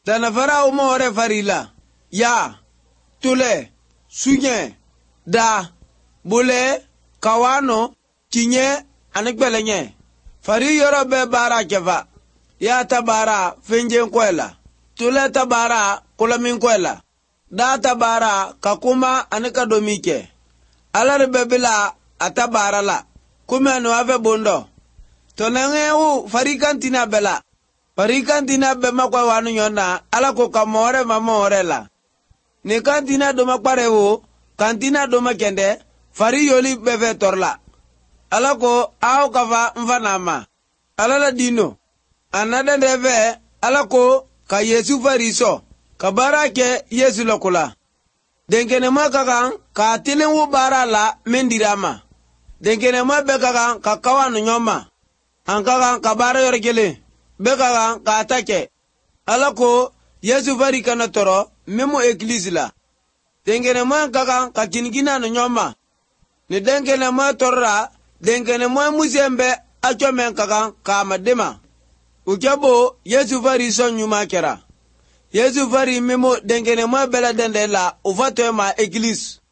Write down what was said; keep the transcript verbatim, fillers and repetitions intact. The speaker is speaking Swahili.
Tana fara umore farila. Ya. Tule. Sunye. Da. Bule. Kawano. Kinye. Anikbelenye. Fari yoro be bara keva. Ya tabara finjen kwela. Tule tabara kulamin kwela. Da tabara kakuma anika domike. Alari bebila atabara la. Kume anuave bundo. Tonenge u farikantina bela. Farikantina bema kwa wanu nyona. Ala kuka more mamore la. Ni kantina doma kware u. Kantina doma kende. Fari yoli beve torla. Ala ko au kava mfanama. Ala la dino. Anada ndeve. Ala ko ka Yesu fariso. Kabara ke Yesu lokula. Denkene mwa kakan ka tilin wu bara la mendirama. Denkene mwa bekakan ka kawanu nyoma. Ankakan ka bara yorkele. Bekakan ka atake. Alako Yesu fari kana toro memo eklisi la. Denkene mwa kakan ka kinigina no nyoma. Ni denkene mwa torra. Denkene mwa musembe achomen kakan ka madema. Ukyabo Yesu fari son nyuma kera. Yesu fari memo dengene mwa bela dende la ufatwe ma eklis.